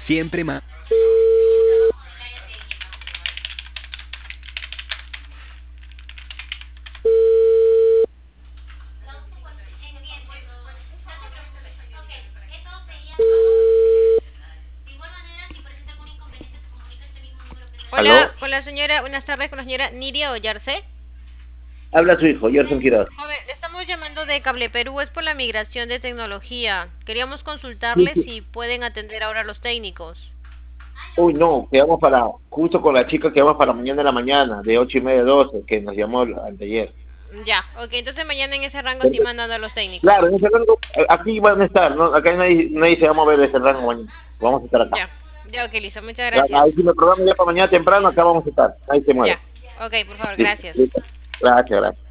siempre más. ¿Aló? Hola, con la señora, buenas tardes, con la señora Nidia Ollarse. Habla su hijo, Gerson Quiroz. Joven, le estamos llamando de Cable Perú, es por la migración de tecnología. Queríamos Sí, consultarles sí. si pueden atender ahora a los técnicos. Uy, no, quedamos justo con la chica que vamos para mañana en la mañana, de 8:30 a 12, que nos llamó anteayer. Ya, ok, entonces mañana en ese rango sí mandan a los Claro, técnicos. en ese rango, aquí van a estar, ¿no? Acá nadie se va a mover de ese rango mañana. Vamos a estar acá. Ya, ya, ok, listo, muchas Ahí gracias. si me programa ya para mañana temprano, acá vamos a estar. Ahí se Ya, mueve. ok, por favor, Listo, gracias. listo. Gracias, gracias.